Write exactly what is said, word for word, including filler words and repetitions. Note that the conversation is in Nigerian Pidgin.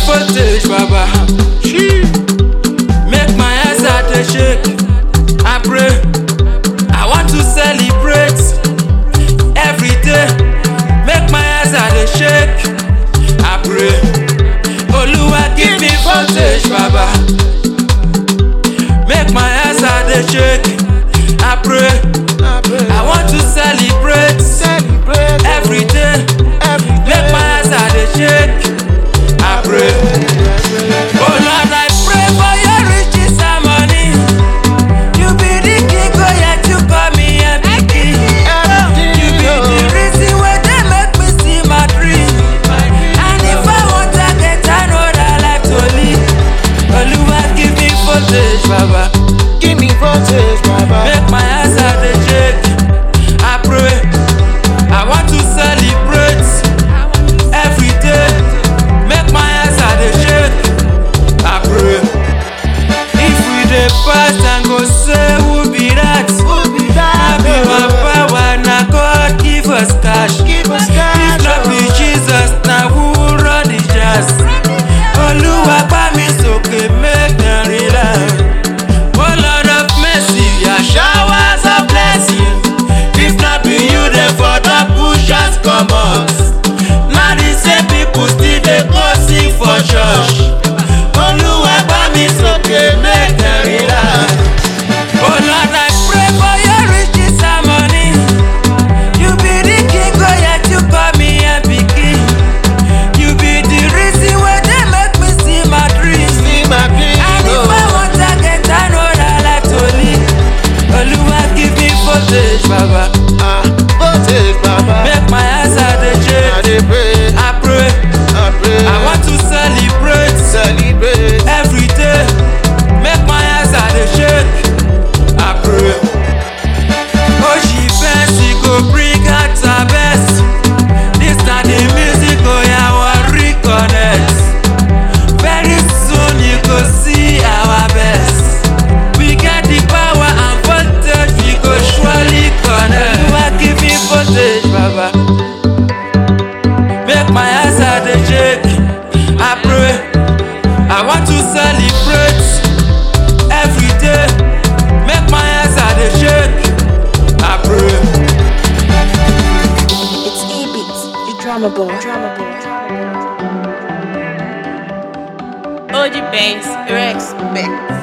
voltage, Baba. She make my hands out to shake. I pray, I want to celebrate every day. Make my hands out to shake. I pray, Oluwa give me voltage, Baba. Make my hands out to shake. I pray, I want to celebrate every day. Make my hands out to shake. I pray, oh Lord, I pray for your riches and money. You be the king, oh yeah, you call me M V P. You be the reason why they make me see my dream. And if I want to get, I know that I like to live. Oluwa give me voltage, Baba. Give me voltage, Baba. Make my hands out to shake. I pray, I want to celebrate every day. Make my hands out to shake. I pray, if we dey pass and go say who be that? Who be I that? be my power, na God give us cash. Give us If cash. not be Jesus, na who run the jazz? Oluwa pa mi soke, make them relax. Oh Lord of mercy, ya showers of blessing. If not be you, then for the push us come out. Now the same people still dey go sing for church. Oluwa pa mi soke, make them relax. Oh Lord, I pray for your riches and money. You be the king, oh yeah, you call me M V P. You be the reason why they make me see my dreams. See my dream, And if I oh. want to get, I know that I like to live. Oluwa give me voltage, Baba. Ah, voltage, Baba. Make my hands out to I shake. dey pray, I pray, I pray. I want to celebrate celebrate. every day. Make my hands out to shake. I pray, oh she fancy go bring out her best. This na the music, oh yeah, want reconnect. Very soon you go see our best. We get the power and voltage, we go surely connect. Oluwa give me voltage, Baba. Make my hands out to shake. I pray, I want to celebrate every day. Make my hands out to shake. I pray. It's E-Beats, the drama boy. Drama boy. O G Banks, Rex, Beck.